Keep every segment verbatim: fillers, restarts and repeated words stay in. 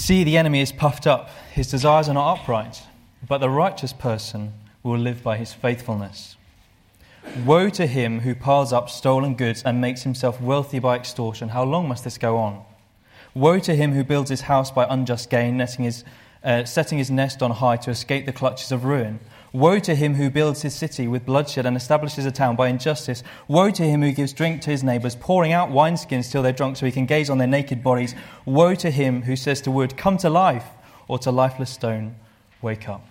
See, the enemy is puffed up. His desires are not upright, but the righteous person will live by his faithfulness. Woe to him who piles up stolen goods and makes himself wealthy by extortion. How long must this go on? Woe to him who builds his house by unjust gain, netting his, uh, setting his nest on high to escape the clutches of ruin. Woe to him who builds his city with bloodshed and establishes a town by injustice. Woe to him who gives drink to his neighbours, pouring out wineskins till they're drunk so he can gaze on their naked bodies. Woe to him who says to wood, come to life, or to lifeless stone, wake up.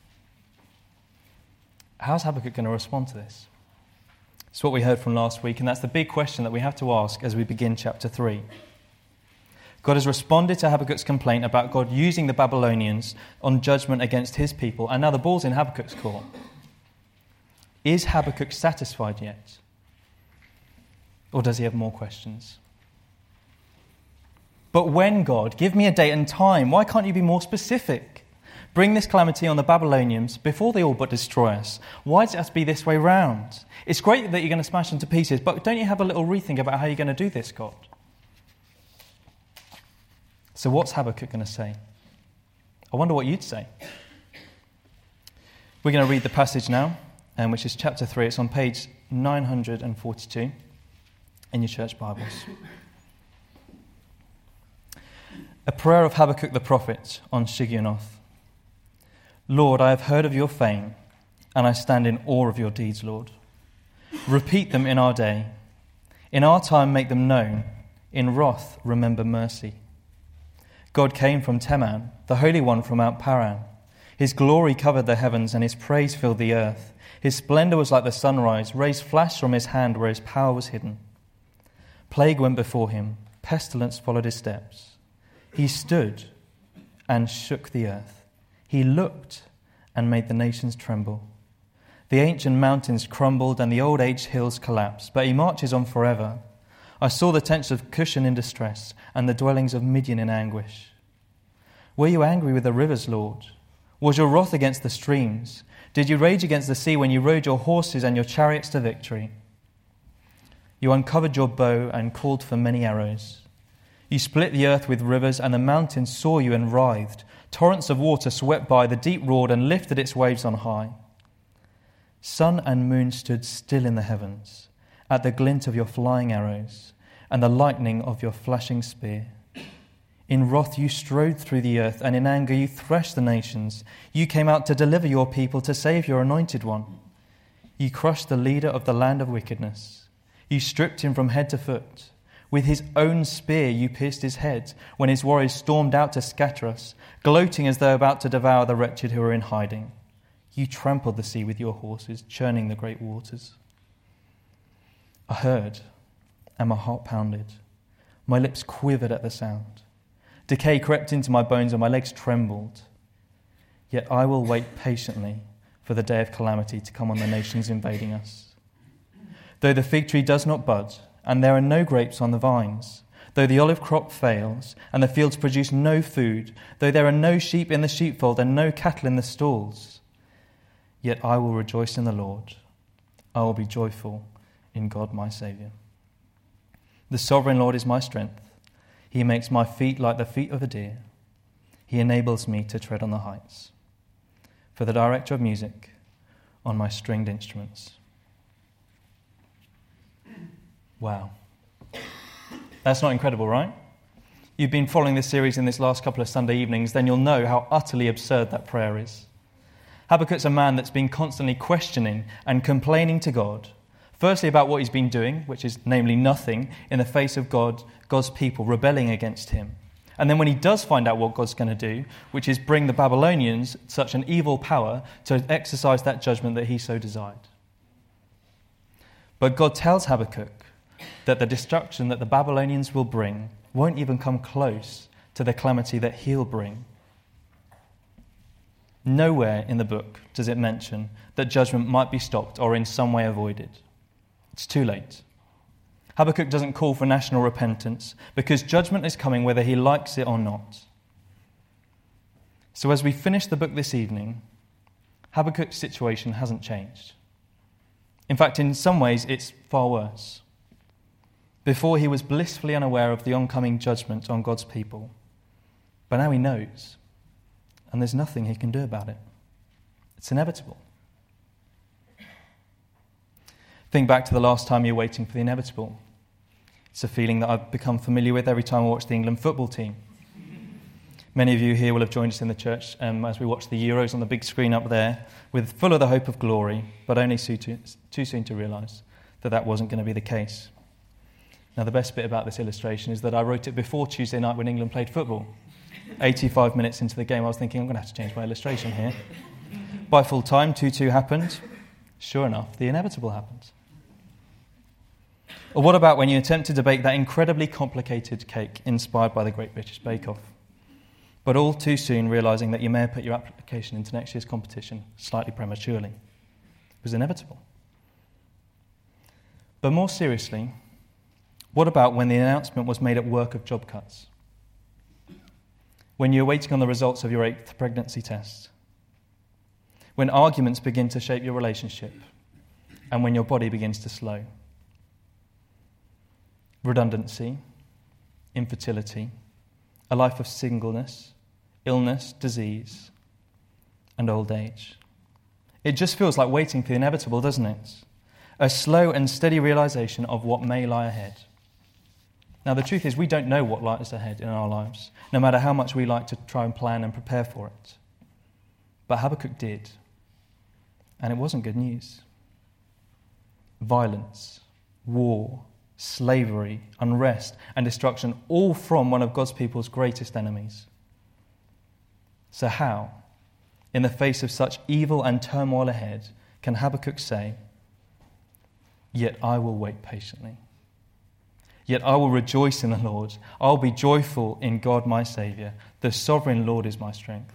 How's Habakkuk going to respond to this? It's what we heard from last week, and that's the big question that we have to ask as we begin chapter three. God has responded to Habakkuk's complaint about God using the Babylonians on judgment against his people, and now the ball's in Habakkuk's court. Is Habakkuk satisfied yet? Or does he have more questions? But when, God? Give me a date and time. Why can't you be more specific? Bring this calamity on the Babylonians before they all but destroy us. Why does it have to be this way round? It's great that you're going to smash them to pieces, but don't you have a little rethink about how you're going to do this, God? So what's Habakkuk going to say? I wonder what you'd say. We're going to read the passage now, um, which is chapter three. It's on page nine hundred forty-two in your church Bibles. A prayer of Habakkuk the prophet on Shigionoth. Lord, I have heard of your fame, and I stand in awe of your deeds, Lord. Repeat them in our day. In our time make them known. In wrath remember mercy. God came from Teman, the Holy One from Mount Paran. His glory covered the heavens, and his praise filled the earth. His splendor was like the sunrise, rays flashed from his hand where his power was hidden. Plague went before him, pestilence followed his steps. He stood and shook the earth. He looked and made the nations tremble. The ancient mountains crumbled and the old age hills collapsed, but he marches on forever. I saw the tents of Cushan in distress and the dwellings of Midian in anguish. Were you angry with the rivers, Lord? Was your wrath against the streams? Did you rage against the sea when you rode your horses and your chariots to victory? You uncovered your bow and called for many arrows. You split the earth with rivers, and the mountains saw you and writhed. Torrents of water swept by, the deep roared and lifted its waves on high. Sun and moon stood still in the heavens at the glint of your flying arrows and the lightning of your flashing spear. In wrath you strode through the earth, and in anger you threshed the nations. You came out to deliver your people, to save your anointed one. You crushed the leader of the land of wickedness. You stripped him from head to foot. With his own spear you pierced his head when his warriors stormed out to scatter us, gloating as though about to devour the wretched who were in hiding. You trampled the sea with your horses, churning the great waters. I heard, and my heart pounded. My lips quivered at the sound. Decay crept into my bones, and my legs trembled. Yet I will wait patiently for the day of calamity to come on the nations invading us. Though the fig tree does not bud, and there are no grapes on the vines, though the olive crop fails, and the fields produce no food, though there are no sheep in the sheepfold and no cattle in the stalls, yet I will rejoice in the Lord. I will be joyful in God my Saviour. The sovereign Lord is my strength. He makes my feet like the feet of a deer. He enables me to tread on the heights. For the director of music, on my stringed instruments. Wow. That's not incredible, right? You've been following this series in this last couple of Sunday evenings, then you'll know how utterly absurd that prayer is. Habakkuk's a man that's been constantly questioning and complaining to God, firstly about what he's been doing, which is namely nothing, in the face of God, God's people rebelling against him. And then when he does find out what God's going to do, which is bring the Babylonians, such an evil power, to exercise that judgment that he so desired. But God tells Habakkuk that the destruction that the Babylonians will bring won't even come close to the calamity that he'll bring. Nowhere in the book does it mention that judgment might be stopped or in some way avoided. It's too late. Habakkuk doesn't call for national repentance because judgment is coming whether he likes it or not. So as we finish the book this evening, Habakkuk's situation hasn't changed. In fact, in some ways, it's far worse. Before he was blissfully unaware of the oncoming judgment on God's people. But now he knows, and there's nothing he can do about it. It's inevitable. Think back to the last time you were waiting for the inevitable. It's a feeling that I've become familiar with every time I watch the England football team. Many of you here will have joined us in the church um, as we watch the Euros on the big screen up there, with full of the hope of glory, but only too, too, too soon to realise that that wasn't going to be the case. Now, the best bit about this illustration is that I wrote it before Tuesday night when England played football. eighty-five minutes into the game, I was thinking, I'm going to have to change my illustration here. By full time, two two happened. Sure enough, the inevitable happened. Or what about when you attempted to bake that incredibly complicated cake inspired by the Great British Bake Off, but all too soon realising that you may have put your application into next year's competition slightly prematurely? It was inevitable. But more seriously, what about when the announcement was made at work of job cuts? When you're waiting on the results of your eighth pregnancy test? When arguments begin to shape your relationship? And when your body begins to slow? Redundancy, infertility, a life of singleness, illness, disease, and old age. It just feels like waiting for the inevitable, doesn't it? A slow and steady realization of what may lie ahead. Now, the truth is, we don't know what lies ahead in our lives, no matter how much we like to try and plan and prepare for it. But Habakkuk did, and it wasn't good news. Violence, war, slavery, unrest, and destruction, all from one of God's people's greatest enemies. So how, in the face of such evil and turmoil ahead, can Habakkuk say, "Yet I will wait patiently. Yet I will rejoice in the Lord. I'll be joyful in God my Saviour. The sovereign Lord is my strength"?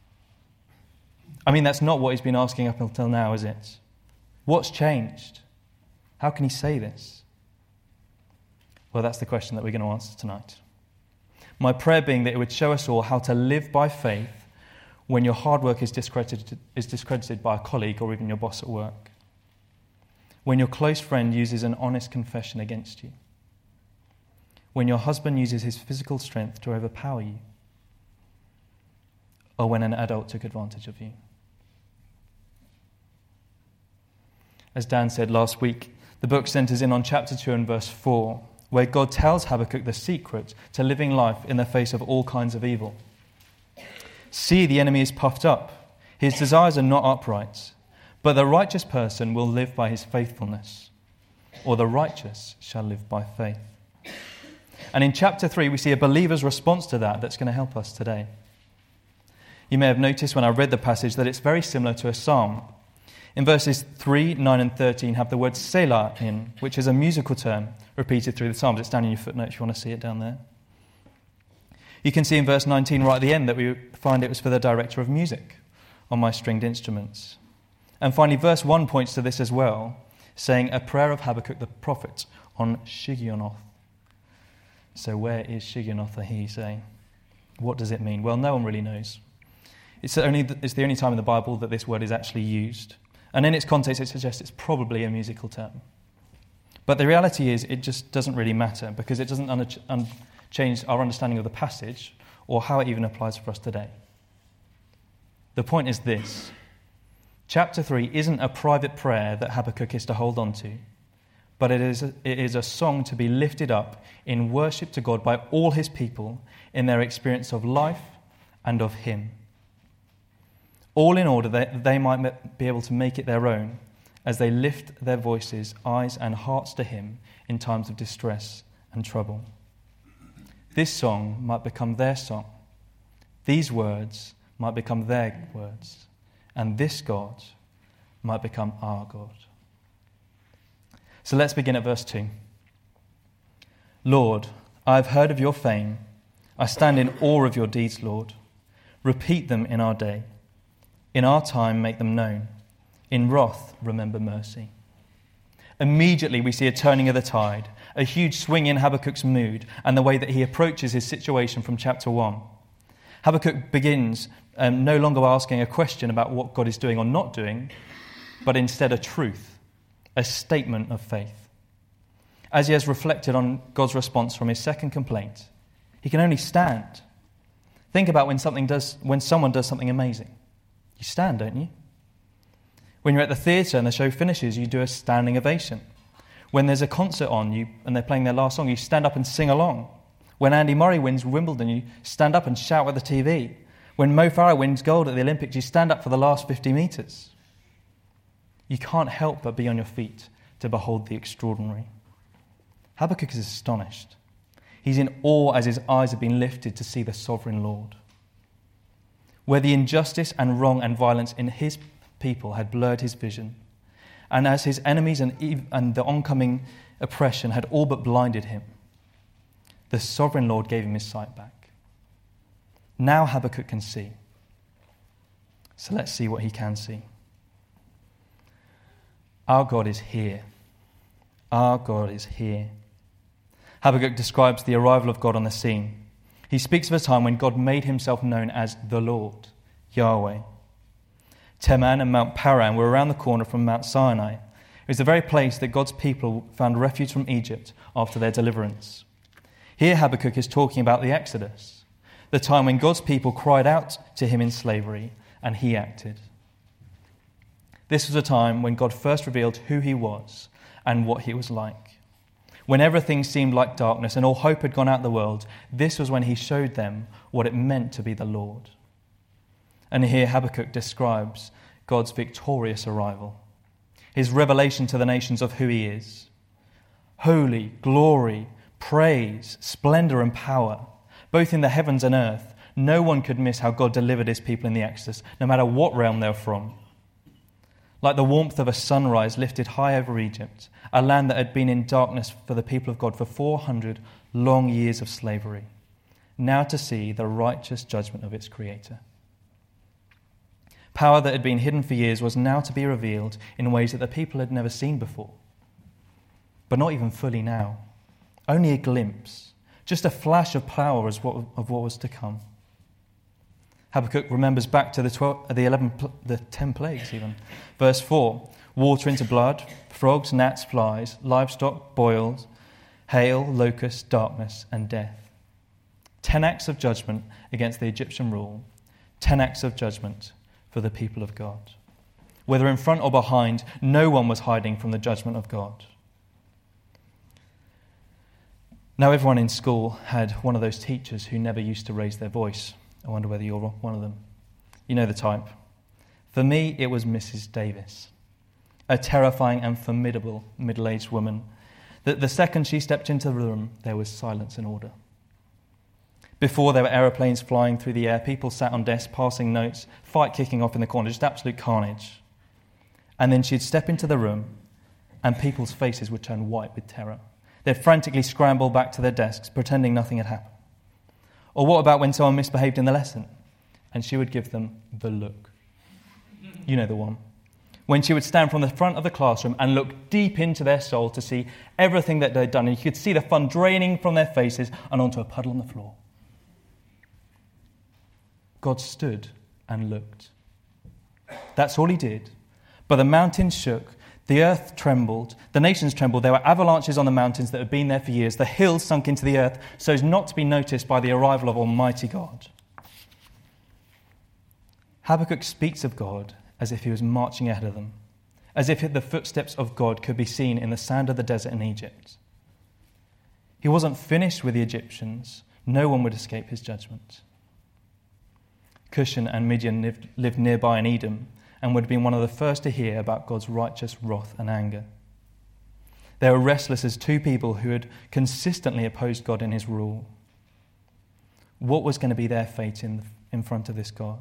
I mean, that's not what he's been asking up until now, is it? What's changed? How can he say this? Well, that's the question that we're going to answer tonight. My prayer being that it would show us all how to live by faith when your hard work is discredited, is discredited by a colleague or even your boss at work. When your close friend uses an honest confession against you. When your husband uses his physical strength to overpower you. Or when an adult took advantage of you. As Dan said last week, the book centres in on chapter two and verse four, where God tells Habakkuk the secret to living life in the face of all kinds of evil. See, the enemy is puffed up. His desires are not upright. But the righteous person will live by his faithfulness, or the righteous shall live by faith. And in chapter three, we see a believer's response to that that's going to help us today. You may have noticed when I read the passage that it's very similar to a psalm. In verses three, nine and thirteen have the word Selah in, which is a musical term repeated through the Psalms. It's down in your footnote if you want to see it down there. You can see in verse nineteen right at the end that we find it was for the director of music on my stringed instruments. And finally, verse one points to this as well, saying a prayer of Habakkuk the prophet on Shigionoth. So where is Shigionoth, he say? What does it mean? Well, no one really knows. It's, only, it's the only time in the Bible that this word is actually used. And in its context, it suggests it's probably a musical term. But the reality is, it just doesn't really matter, because it doesn't un- un- change our understanding of the passage or how it even applies for us today. The point is this. Chapter three isn't a private prayer that Habakkuk is to hold on to, but it is, a, it is a song to be lifted up in worship to God by all his people in their experience of life and of him. All in order that they might be able to make it their own as they lift their voices, eyes and hearts to him in times of distress and trouble. This song might become their song. These words might become their words. And this God might become our God. So let's begin at verse two. Lord, I have heard of your fame. I stand in awe of your deeds, Lord. Repeat them in our day. In our time, make them known. In wrath, remember mercy. Immediately, we see a turning of the tide, a huge swing in Habakkuk's mood and the way that he approaches his situation from chapter one. Habakkuk begins um, no longer asking a question about what God is doing or not doing, but instead a truth, a statement of faith. As he has reflected on God's response from his second complaint, he can only stand. Think about when something does, when someone does something amazing. You stand, don't you? When you're at the theatre and the show finishes, you do a standing ovation. When there's a concert on you and they're playing their last song, you stand up and sing along. When Andy Murray wins Wimbledon, you stand up and shout at the T V. When Mo Farah wins gold at the Olympics, you stand up for the last fifty metres. You can't help but be on your feet to behold the extraordinary. Habakkuk is astonished. He's in awe as his eyes have been lifted to see the sovereign Lord. Where the injustice and wrong and violence in his people had blurred his vision, and as his enemies and, ev- and the oncoming oppression had all but blinded him, the sovereign Lord gave him his sight back. Now Habakkuk can see. So let's see what he can see. Our God is here. Our God is here. Habakkuk describes the arrival of God on the scene. He speaks of a time when God made himself known as the Lord, Yahweh. Teman and Mount Paran were around the corner from Mount Sinai. It was the very place that God's people found refuge from Egypt after their deliverance. Here Habakkuk is talking about the Exodus, the time when God's people cried out to him in slavery and he acted. This was a time when God first revealed who he was and what he was like. When everything seemed like darkness and all hope had gone out of the world, this was when he showed them what it meant to be the Lord. And here Habakkuk describes God's victorious arrival, his revelation to the nations of who he is. Holy, glory, praise, splendor and power, both in the heavens and earth. No one could miss how God delivered his people in the Exodus, no matter what realm they're from. Like the warmth of a sunrise lifted high over Egypt, a land that had been in darkness for the people of God for four hundred long years of slavery, now to see the righteous judgment of its creator. Power that had been hidden for years was now to be revealed in ways that the people had never seen before. But not even fully now. Only a glimpse, just a flash of power of what, of what was to come. Habakkuk remembers back to the twelve, the eleven, the ten plagues even. Verse four: water into blood, frogs, gnats, flies, livestock, boils, hail, locusts, darkness, and death. Ten acts of judgment against the Egyptian rule. Ten acts of judgment for the people of God. Whether in front or behind, no one was hiding from the judgment of God. Now, everyone in school had one of those teachers who never used to raise their voice. I wonder whether you're one of them. You know the type. For me, it was Missus Davis, a terrifying and formidable middle-aged woman. That the second she stepped into the room, there was silence and order. Before, there were aeroplanes flying through the air, people sat on desks passing notes, fight kicking off in the corner, just absolute carnage. And then she'd step into the room, and people's faces would turn white with terror. They'd frantically scramble back to their desks, pretending nothing had happened. Or what about when someone misbehaved in the lesson? And she would give them the look. You know the one. When she would stand from the front of the classroom and look deep into their soul to see everything that they'd done, and you could see the fun draining from their faces and onto a puddle on the floor. God stood and looked. That's all he did. But the mountains shook, the earth trembled, the nations trembled. There were avalanches on the mountains that had been there for years. The hills sunk into the earth so as not to be noticed by the arrival of Almighty God. Habakkuk speaks of God as if he was marching ahead of them, as if the footsteps of God could be seen in the sand of the desert in Egypt. He wasn't finished with the Egyptians. No one would escape his judgment. Cushan and Midian lived, lived nearby in Edom, and would have been one of the first to hear about God's righteous wrath and anger. They were restless as two people who had consistently opposed God in his rule. What was going to be their fate in, in front of this God?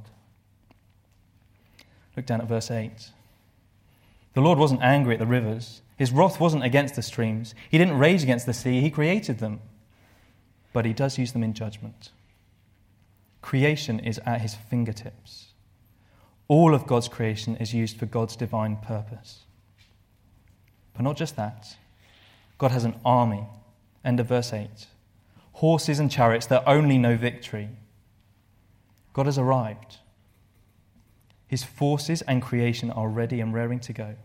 Look down at verse eight. The Lord wasn't angry at the rivers. His wrath wasn't against the streams. He didn't rage against the sea. He created them. But he does use them in judgment. Creation is at his fingertips. All of God's creation is used for God's divine purpose. But not just that. God has an army. End of verse eight. Horses and chariots that only know victory. God has arrived. His forces and creation are ready and raring to go.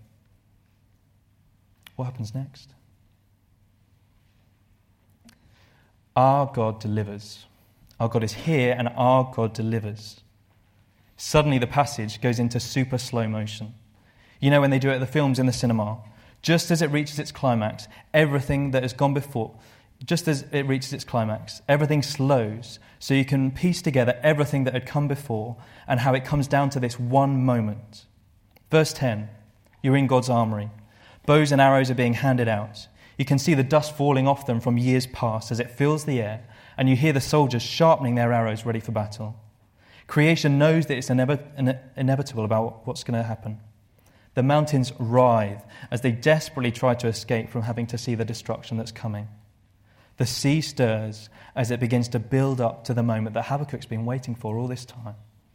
What happens next? Our God delivers. Our God is here and our God delivers. Suddenly the passage goes into super slow motion. You know when they do it at the films in the cinema, just as it reaches its climax, everything that has gone before, just as it reaches its climax, everything slows so you can piece together everything that had come before and how it comes down to this one moment. Verse ten, you're in God's armory. Bows and arrows are being handed out. You can see the dust falling off them from years past as it fills the air, and you hear the soldiers sharpening their arrows ready for battle. Creation knows that it's inevit- inevitable about what's going to happen. The mountains writhe as they desperately try to escape from having to see the destruction that's coming. The sea stirs as it begins to build up to the moment that Habakkuk's been waiting for all this time.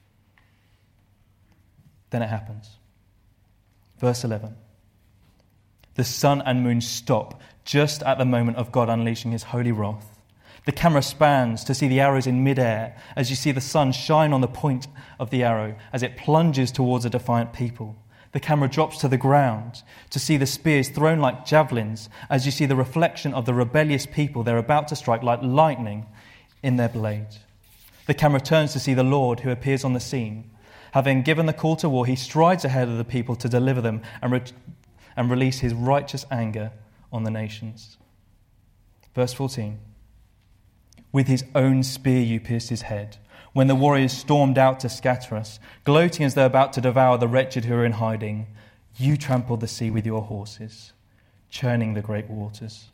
Then it happens. Verse eleven. The sun and moon stop just at the moment of God unleashing his holy wrath. The camera spans to see the arrows in midair as you see the sun shine on the point of the arrow as it plunges towards a defiant people. The camera drops to the ground to see the spears thrown like javelins as you see the reflection of the rebellious people they're about to strike like lightning in their blade. The camera turns to see the Lord who appears on the scene. Having given the call to war, he strides ahead of the people to deliver them and, re- and release his righteous anger on the nations. Verse fourteen. With his own spear you pierced his head, when the warriors stormed out to scatter us, gloating as though about to devour the wretched who are in hiding. You trampled the sea with your horses, churning the great waters.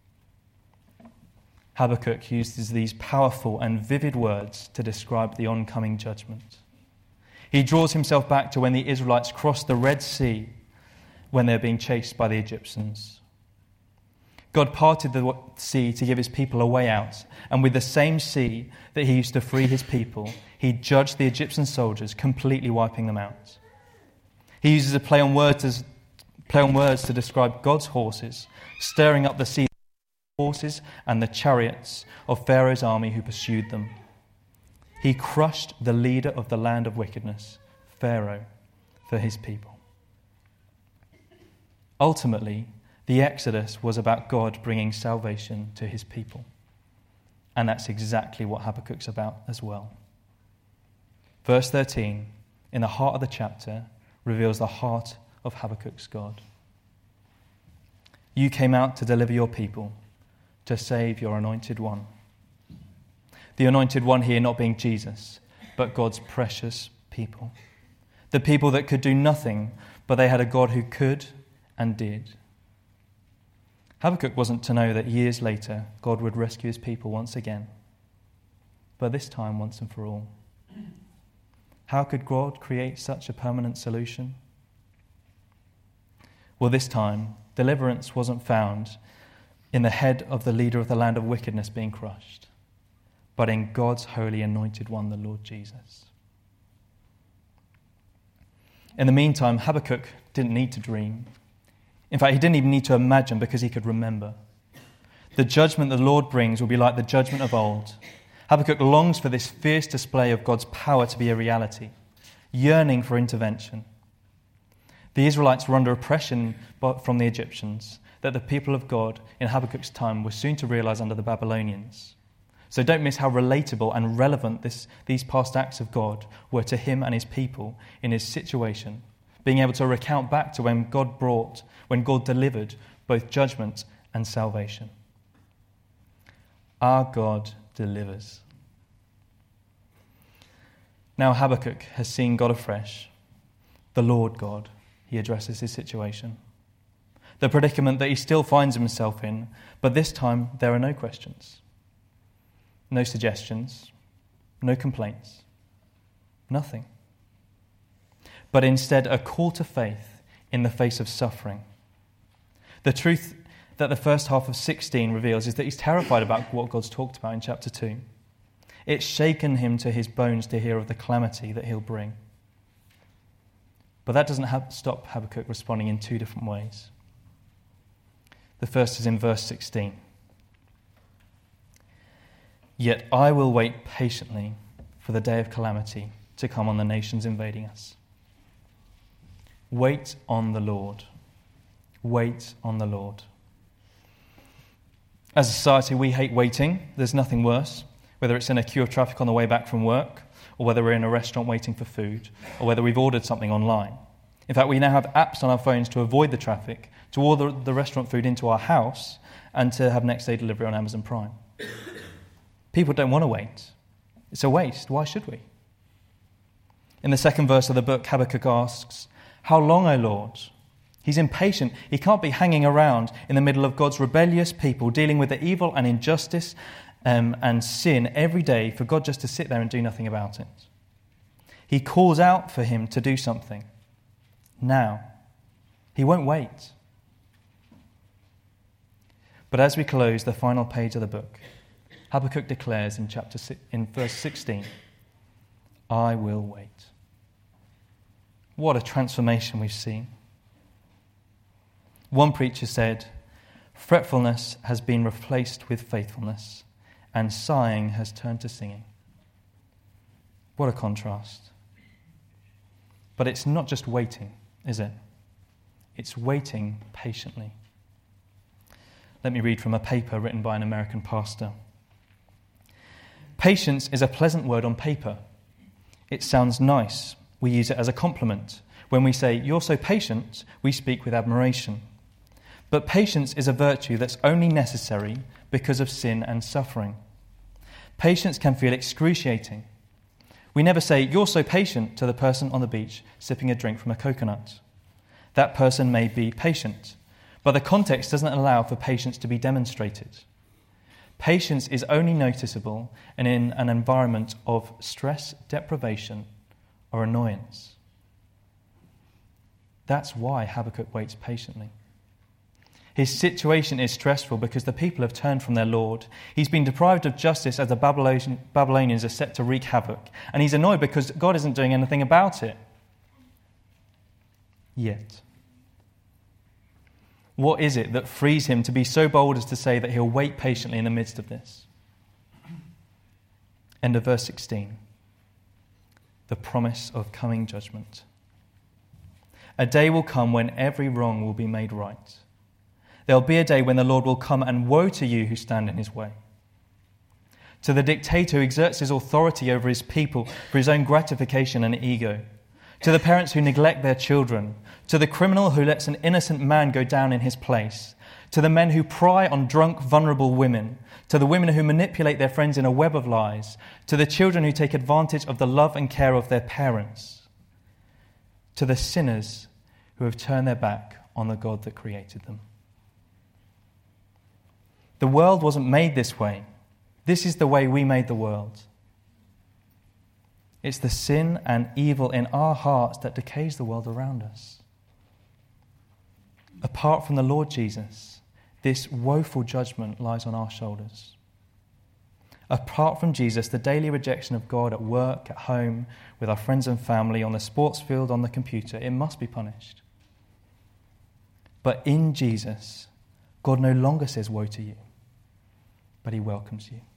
Habakkuk uses these powerful and vivid words to describe the oncoming judgment. He draws himself back to when the Israelites crossed the Red Sea when they were being chased by the Egyptians. God parted the sea to give his people a way out, and with the same sea that he used to free his people, he judged the Egyptian soldiers, completely wiping them out. He uses a play on words to, play on words to describe God's horses, stirring up the sea, horses and the chariots of Pharaoh's army who pursued them. He crushed the leader of the land of wickedness, Pharaoh, for his people. Ultimately, the Exodus was about God bringing salvation to his people. And that's exactly what Habakkuk's about as well. Verse thirteen, in the heart of the chapter, reveals the heart of Habakkuk's God. You came out to deliver your people, to save your anointed one. The anointed one here not being Jesus, but God's precious people. The people that could do nothing, but they had a God who could and did. Habakkuk wasn't to know that years later God would rescue his people once again, but this time once and for all. How could God create such a permanent solution? Well, this time, deliverance wasn't found in the head of the leader of the land of wickedness being crushed, but in God's holy anointed one, the Lord Jesus. In the meantime, Habakkuk didn't need to dream. In fact, he didn't even need to imagine because he could remember. The judgment the Lord brings will be like the judgment of old. Habakkuk longs for this fierce display of God's power to be a reality, yearning for intervention. The Israelites were under oppression from the Egyptians that the people of God in Habakkuk's time were soon to realize under the Babylonians. So don't miss how relatable and relevant this, these past acts of God were to him and his people in his situation, being able to recount back to when God brought, when God delivered both judgment and salvation. Our God delivers. Now Habakkuk has seen God afresh. The Lord God, he addresses his situation. The predicament that he still finds himself in, but this time there are no questions, no suggestions, no complaints, nothing. But instead a call to faith in the face of suffering. The truth that the first half of sixteen reveals is that he's terrified about what God's talked about in chapter two. It's shaken him to his bones to hear of the calamity that he'll bring. But that doesn't have, stop Habakkuk responding in two different ways. The first is in verse sixteen. Yet I will wait patiently for the day of calamity to come on the nations invading us. Wait on the Lord. Wait on the Lord. As a society, we hate waiting. There's nothing worse. whether it's in a queue of traffic on the way back from work, or whether we're in a restaurant waiting for food, or whether we've ordered something online. In fact, we now have apps on our phones to avoid the traffic, to order the restaurant food into our house, and to have next day delivery on Amazon Prime. People don't want to wait. It's a waste. Why should we? In the second verse of the book, Habakkuk asks, "How long, O Lord?" He's impatient. He can't be hanging around in the middle of God's rebellious people, dealing with the evil and injustice um, and sin every day, for God just to sit there and do nothing about it. He calls out for him to do something. Now. He won't wait. But as we close the final page of the book, Habakkuk declares in chapter six, in verse sixteen, "I will wait." What a transformation we've seen. One preacher said, "Fretfulness has been replaced with faithfulness, and sighing has turned to singing." What a contrast. But it's not just waiting, is it? It's waiting patiently. Let me read from a paper written by an American pastor. Patience is a pleasant word on paper. It sounds nice. We use it as a compliment. When we say, "You're so patient," we speak with admiration. But patience is a virtue that's only necessary because of sin and suffering. Patience can feel excruciating. We never say, "You're so patient," to the person on the beach sipping a drink from a coconut. That person may be patient, but the context doesn't allow for patience to be demonstrated. Patience is only noticeable and in an environment of stress, deprivation, or annoyance. That's why Habakkuk waits patiently. His situation is stressful because the people have turned from their Lord. He's been deprived of justice as the Babylonians are set to wreak havoc, and he's annoyed because God isn't doing anything about it. Yet, what is it that frees him to be so bold as to say that he'll wait patiently in the midst of this? End of verse sixteen. The promise of coming judgment. A day will come when every wrong will be made right. There'll be a day when the Lord will come, and woe to you who stand in his way. To the dictator who exerts his authority over his people for his own gratification and ego. To the parents who neglect their children. To the criminal who lets an innocent man go down in his place. To the men who pry on drunk, vulnerable women. To the women who manipulate their friends in a web of lies. To the children who take advantage of the love and care of their parents. To the sinners who have turned their back on the God that created them. The world wasn't made this way. This is the way we made the world. It's the sin and evil in our hearts that decays the world around us. Apart from the Lord Jesus, this woeful judgment lies on our shoulders. Apart from Jesus, the daily rejection of God at work, at home, with our friends and family, on the sports field, on the computer, it must be punished. But in Jesus, God no longer says woe to you, but he welcomes you.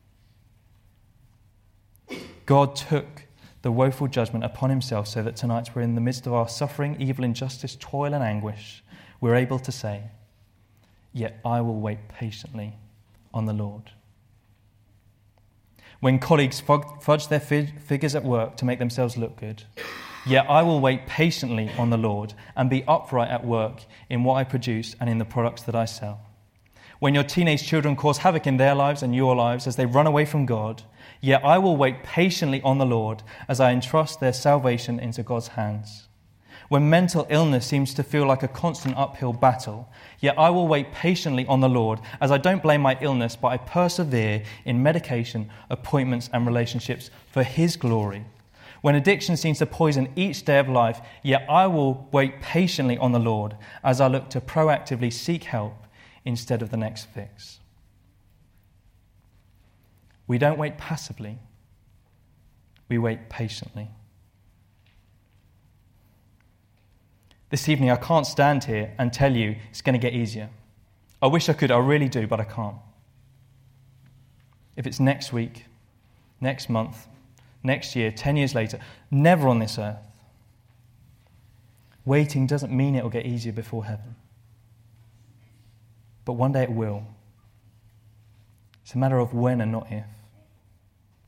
God took the woeful judgment upon himself so that tonight we're in the midst of our suffering, evil, injustice, toil and anguish. We're able to say, "Yet I will wait patiently on the Lord." When colleagues fudge their figures at work to make themselves look good, "Yet I will wait patiently on the Lord and be upright at work in what I produce and in the products that I sell." When your teenage children cause havoc in their lives and your lives as they run away from God, "Yet I will wait patiently on the Lord as I entrust their salvation into God's hands." When mental illness seems to feel like a constant uphill battle, "Yet I will wait patiently on the Lord as I don't blame my illness, but I persevere in medication, appointments and relationships for his glory." When addiction seems to poison each day of life, "Yet I will wait patiently on the Lord as I look to proactively seek help instead of the next fix." We don't wait passively. We wait patiently. This evening, I can't stand here and tell you it's going to get easier. I wish I could, I really do, but I can't. If it's next week, next month, next year, ten years later, never on this earth. Waiting doesn't mean it will get easier before heaven. But one day it will. It's a matter of when and not if.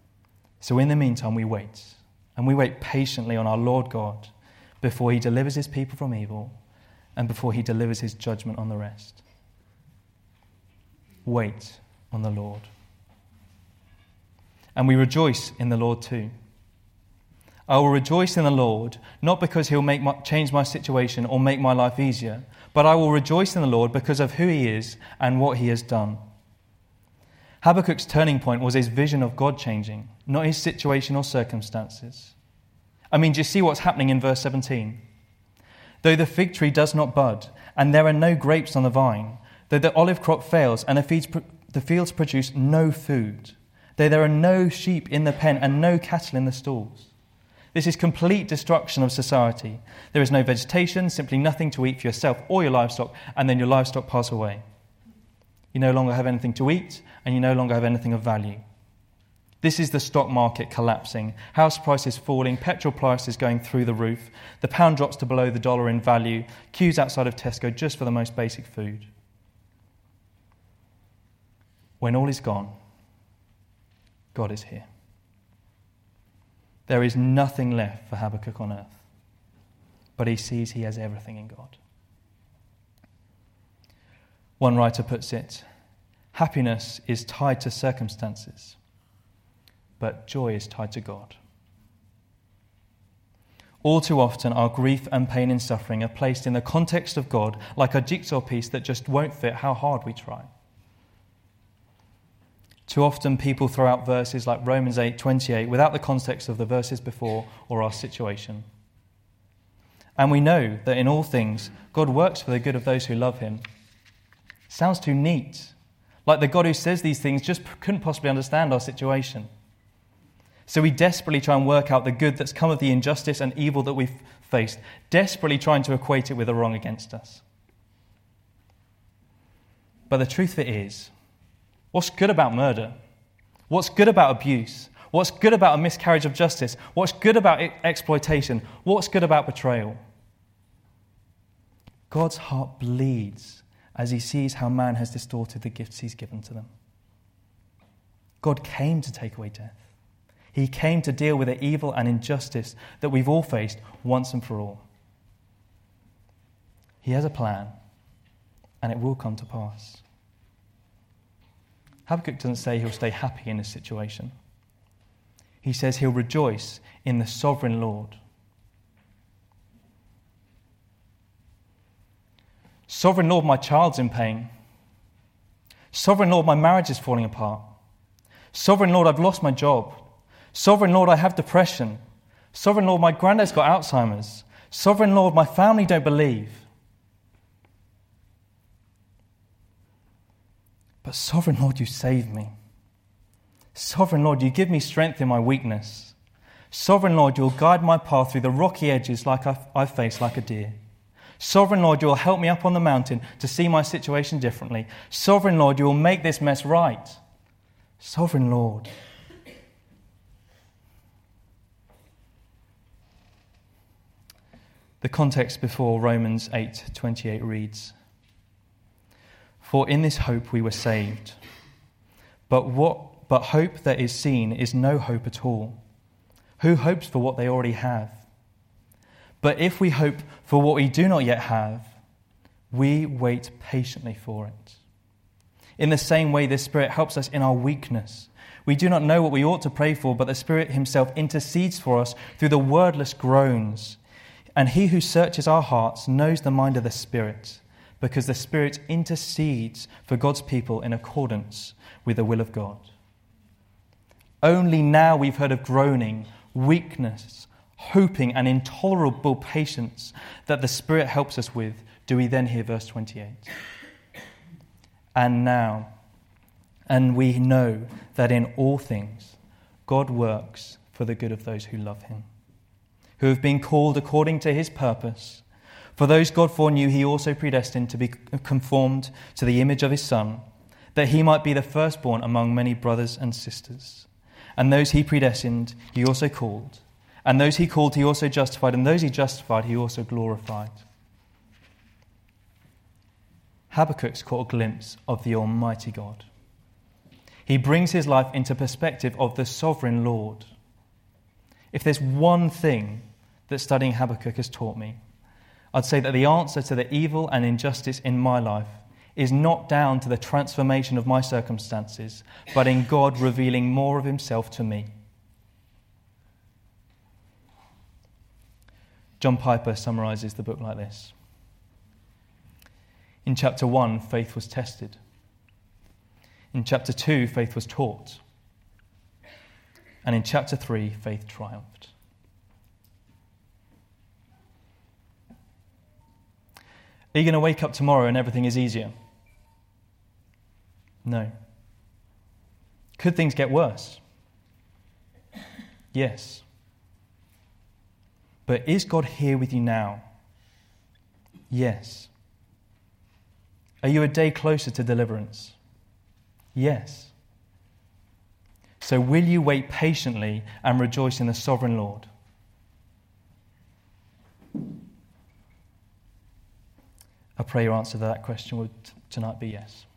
So in the meantime, we wait, and we wait patiently on our Lord God before he delivers his people from evil and before he delivers his judgment on the rest. Wait on the Lord. And we rejoice in the Lord too. I will rejoice in the Lord, not because he'll make my, change my situation or make my life easier, but I will rejoice in the Lord because of who he is and what he has done. Habakkuk's turning point was his vision of God changing, not his situation or circumstances. I mean, do you see what's happening in verse seventeen? Though the fig tree does not bud, and there are no grapes on the vine, though the olive crop fails, and the fields, the fields produce no food, though there are no sheep in the pen and no cattle in the stalls. This is complete destruction of society. There is no vegetation, simply nothing to eat for yourself or your livestock, and then your livestock pass away. You no longer have anything to eat, and you no longer have anything of value. This is the stock market collapsing, house prices falling, petrol prices going through the roof, the pound drops to below the dollar in value, queues outside of Tesco just for the most basic food. When all is gone, God is here. There is nothing left for Habakkuk on earth, but he sees he has everything in God. One writer puts it, happiness is tied to circumstances, but joy is tied to God. All too often, our grief and pain and suffering are placed in the context of God like a jigsaw piece that just won't fit how hard we try. Too often people throw out verses like Romans eight twenty-eight without the context of the verses before or our situation. And we know that in all things, God works for the good of those who love him. Sounds too neat. Like the God who says these things just couldn't possibly understand our situation. So we desperately try and work out the good that's come of the injustice and evil that we've faced, desperately trying to equate it with the wrong against us. But the truth of it is, what's good about murder? What's good about abuse? What's good about a miscarriage of justice? What's good about exploitation? What's good about betrayal? God's heart bleeds as he sees how man has distorted the gifts he's given to them. God came to take away death. He came to deal with the evil and injustice that we've all faced once and for all. He has a plan, and it will come to pass. Habakkuk doesn't say he'll stay happy in this situation. He says he'll rejoice in the sovereign Lord. Sovereign Lord, my child's in pain. Sovereign Lord, my marriage is falling apart. Sovereign Lord, I've lost my job. Sovereign Lord, I have depression. Sovereign Lord, my granddad's got Alzheimer's. Sovereign Lord, my family don't believe. But Sovereign Lord, you save me. Sovereign Lord, you give me strength in my weakness. Sovereign Lord, you'll guide my path through the rocky edges like I, I face like a deer. Sovereign Lord, you'll help me up on the mountain to see my situation differently. Sovereign Lord, you will make this mess right. Sovereign Lord. The context before Romans eight twenty-eight reads, "For in this hope we were saved. But what? But hope that is seen is no hope at all. Who hopes for what they already have? But if we hope for what we do not yet have, we wait patiently for it. In the same way, the Spirit helps us in our weakness. We do not know what we ought to pray for, but the Spirit himself intercedes for us through the wordless groans. And he who searches our hearts knows the mind of the Spirit, because the Spirit intercedes for God's people in accordance with the will of God." Only now we've heard of groaning, weakness, hoping, and intolerable patience that the Spirit helps us with, do we then hear verse twenty-eight. And now, and we know that in all things God works for the good of those who love him, who have been called according to his purpose. For those God foreknew, he also predestined to be conformed to the image of his Son, that he might be the firstborn among many brothers and sisters. And those he predestined, he also called. And those he called, he also justified. And those he justified, he also glorified. Habakkuk's caught a glimpse of the Almighty God. He brings his life into perspective of the sovereign Lord. If there's one thing that studying Habakkuk has taught me, I'd say that the answer to the evil and injustice in my life is not down to the transformation of my circumstances, but in God revealing more of himself to me. John Piper summarizes the book like this. In chapter one, faith was tested. In chapter two, faith was taught. And in chapter three, faith triumphed. Are you going to wake up tomorrow and everything is easier? No. Could things get worse? Yes. But is God here with you now? Yes. Are you a day closer to deliverance? Yes. So will you wait patiently and rejoice in the sovereign Lord? I pray your answer to that question would tonight be yes.